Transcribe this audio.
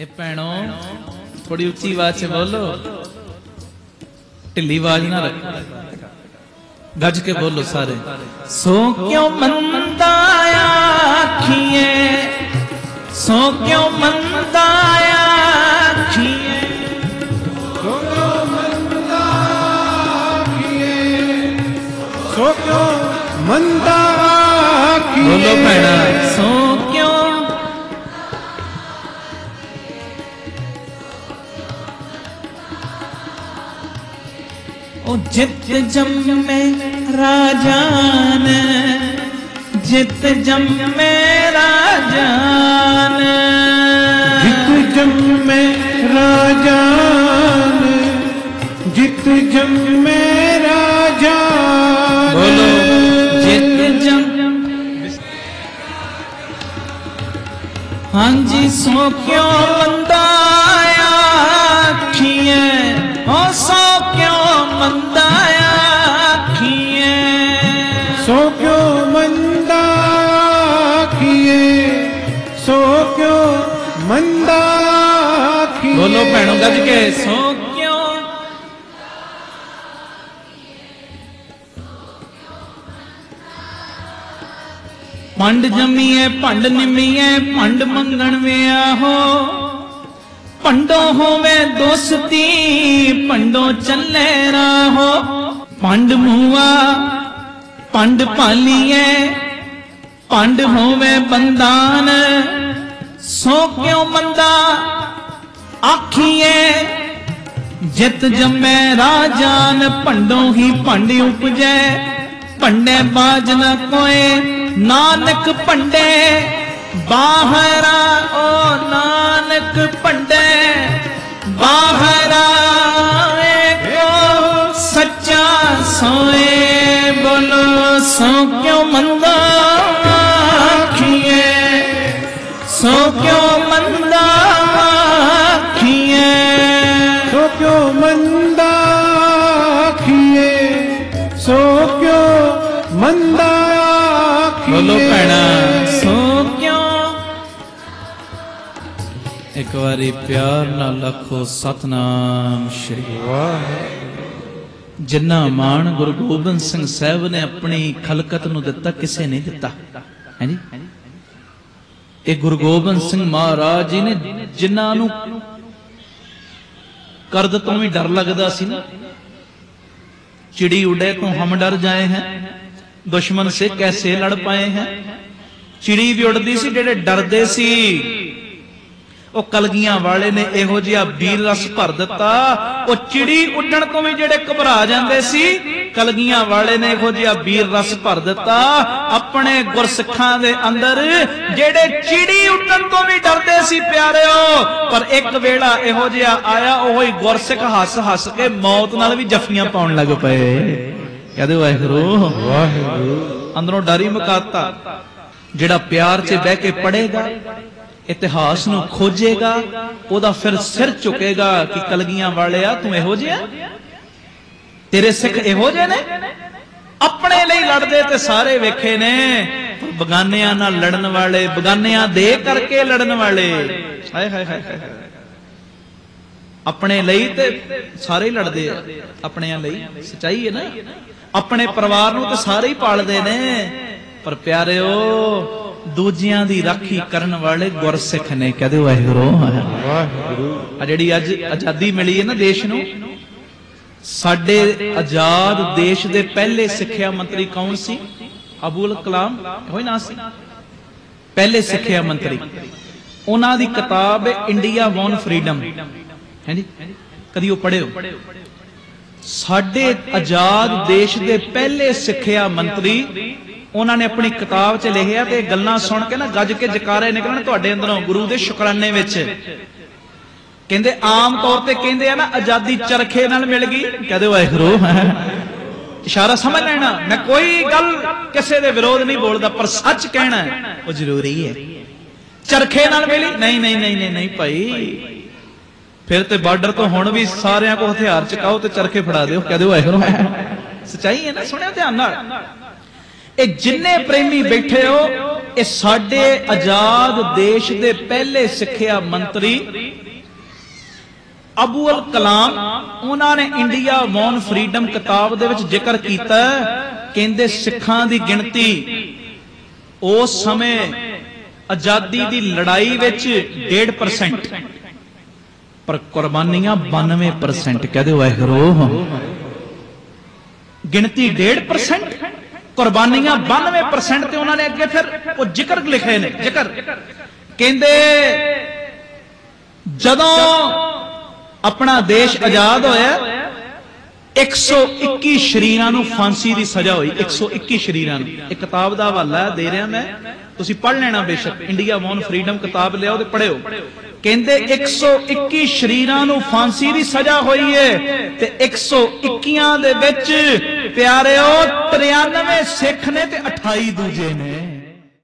ए भैणों थोड़ी उच्ची आवाज से बोलो, ढिली आवाज ना रखो, गज के बोलो सारे। सो क्यों मंदा आखिए, सो क्यों मंदा आखिए, सो क्यों मंदा आखिए, सो क्यों मंदा आखिए। बोलो भैणा सो क्यों। ओ जित जम्मे राजान, जित जम्मे राजान, जित जम्मे राजान, जित जम्मे राजान। बोलो जित जम। हाँ जी सो क्यों मंदा आखिए, ओ सो क्यों मंदा आखिए, सो क्यों मंदा आखिए, सो क्यों मंदा आखिए। बोलो भैणों गज के सो क्यों। पंड जमीए पंड निमीए पंड मंगण विया हो, पंडो होवे दोस्ती पंडो चले राहो। पंड मुआ पंड पालिए पंड होवे बंदान, सो क्यों मंदा आखिए। जित जम्मे राजान पंडों ही पंड उपजे, पंडे बाज न कोए नानक पंडे बाहरा। ओ नानक पंडे बाहरा को सच्चा सोए। बोलो सो क्यों मंदा आखिए, सो क्यों मंदा आखिए, सो क्यों मंदा आखिए, सो क्यों मंदा आखिए। बोलो भैणा सो क्यों। एक बारी प्यार नाल लखो सतनाम श्री वाहिगुरू। जिन्ना मान गुरु गोबिंद सिंह साहब ने अपनी खलकत नूं दिता, किसे नहीं दिता है जी। ये गुरु गोबिंद सिंह महाराज जी ने जिन्हां नूं करद तो भी डर लगदा सी ना, चिड़ी उड़े तो हम डर जाए हैं, दुश्मन से कैसे लड़ पाए हैं। चिड़ी भी उड़दी सी, जेड़े डरदे सी ਉਹ ਕਲਗੀਆਂ ਵਾਲੇ ਨੇ ਇਹੋ ਜਿਹਾ ਵੀਰ ਰਸ ਭਰ ਦਿੱਤਾ। ਉਹ ਚਿੜੀ ਉੱਡਣ ਤੋਂ ਵੀ ਜਿਹੜੇ ਘਬਰਾ ਜਾਂਦੇ ਸੀ, ਕਲਗੀਆਂ ਵਾਲੇ ਨੇ ਇਹੋ ਜਿਹਾ ਵੀਰ ਰਸ ਭਰ ਦਿੱਤਾ ਆਪਣੇ ਗੁਰਸਿੱਖਾਂ ਦੇ ਅੰਦਰ, ਜਿਹੜੇ ਚਿੜੀ ਉੱਡਣ ਤੋਂ ਵੀ ਡਰਦੇ ਸੀ ਪਿਆਰਿਓ। ਪਰ ਇੱਕ ਵੇਲਾ ਇਹੋ ਜਿਹਾ ਆਇਆ, ਉਹ ਹੀ ਗੁਰਸਿੱਖ ਹੱਸ ਹੱਸ ਕੇ ਮੌਤ ਨਾਲ ਵੀ ਜੱਫੀਆਂ ਪਾਉਣ ਲੱਗ ਪਏ। ਕਹਦੇ ਵਾਹਿਗੁਰੂ ਵਾਹਿਗੁਰੂ। ਅੰਦਰੋਂ ਡਰ ਹੀ ਮੁਕਾਤਾ। ਜਿਹੜਾ ਪਿਆਰ 'ਚ ਬਹਿ ਕੇ ਪੜੇਗਾ, इतिहास नूं खोजेगा, ओदा फिर सिर झुकेगा कि कलगियां वालिया तू इहो जिहा, तेरे सिख इहो जे ने अपने लिए लड़दे ते सारे वेखे ने, बगानियां नाल लड़न वाले, बगानियां दे करके लड़न वाले। हाय हाय हाय हाय। अपने लिए ते सारे ही लड़दे आ, अपनियां लिए सच्चाई है ना। अपने परिवार नूं ते सारे ही पालदे ने, पर प्यारिओ दूजियां दी राखी करन वाले गुरसिख ने। कहदे वाहिगुरू वाहिगुरू। आ जिहड़ी अज आजादी मिली है ना देश नूं, साडे आजाद देश दे पहले सिक्ख्या मंत्री कौन सी? अबुल कलाम होई ना सी पहले सिक्ख्या मंत्री। उन्हां दी किताब है इंडिया वॉन फ्रीडम, है जी, कदी वो पढ़ियो? साडे आजाद देश दे पहले सिक्ख्या मंत्री उन्होंने अपनी किताब च लिखिया, ते गल्लां सुन के ना गज के जकारे निकलन तुहाडे अंदरों गुरु दे शुकराने विच। कहंदे आम तौर ते कहंदे आ ना आजादी चरखे नाल मिल गई। कहदे वाहिगुरू इशारा समझ लेना। मैं कोई गल किसी दे विरोध नहीं बोलदा, पर सच कहना वो जरूरी है। चरखे नाल मिली? नहीं नहीं नहीं नहीं नहीं भाई, फिर ते बार्डर तो हुण भी सारियां को हथियार चकाओ ते चरखे फड़ा दिओ। कहदे वाहिगुरू सच्चाई है ना। सुनिया ध्यान नाल, जिन्ने प्रेमी बैठे हो ਇਹ ਸਾਡੇ ਆਜ਼ਾਦ ਦੇਸ਼ ਦੇ ਪਹਿਲੇ ਸਿੱਖਿਆ ਮੰਤਰੀ ਅਬੂਲ ਕਲਾਮ, ਉਹਨਾਂ ਨੇ ਇੰਡੀਆ ਵੌਨ ਫਰੀडम ਕਿਤਾਬ ਦੇ ਵਿੱਚ ਜ਼ਿਕਰ ਕੀਤਾ, ਕਹਿੰਦੇ ਸਿੱਖਾਂ ਦੀ ਗਿਣਤੀ ਉਸ ਸਮੇਂ ਆਜ਼ਾਦੀ ਦੀ ਲੜਾਈ ਵਿੱਚ 1.5%, ਪਰ ਕੁਰਬਾਨੀਆਂ 92%। ਕਹਦੇ ਵਾਹਿਗੁਰੂ, ਗਿਣਤੀ 1.5%, ਕੁਰਬਾਨੀਆਂ 92%। ਤੇ ਉਹਨਾਂ ਨੇ ਅੱਗੇ ਫਿਰ ਉਹ ਜ਼ਿਕਰ ਲਿਖੇ ਨੇ, ਜ਼ਿਕਰ ਕਹਿੰਦੇ ਜਦੋਂ ਆਪਣਾ ਦੇਸ਼ ਆਜ਼ਾਦ ਹੋਇਆ 121 ਸ਼ਰੀਰਾਂ ਨੂੰ ਫਾਂਸੀ ਦੀ ਸਜ਼ਾ ਹੋਈ। 121 ਸ਼ਰੀਰਾਂ ਨੂੰ। ਇਹ ਕਿਤਾਬ ਦਾ ਹਵਾਲਾ ਦੇ ਰਿਹਾ ਮੈਂ, ਤੁਸੀਂ ਪੜ੍ਹ ਲੈਣਾ ਬੇਸ਼ੱਕ, ਇੰਡੀਆ ਵੌਨ ਫਰੀडम ਕਿਤਾਬ ਲਿਆਓ ਤੇ ਪੜ੍ਹਿਓ। ਕਹਿੰਦੇ 121 ਸ਼ਰੀਰਾਂ ਨੂੰ ਫਾਂਸੀ ਦੀ ਸਜ਼ਾ ਹੋਈ ਹੈ ਤੇ 121 ਦੇ ਵਿੱਚ ਪਿਆਰਿਓ 93 ਸਿੱਖ ਨੇ ਤੇ 28 ਦੂਜੇ ਨੇ।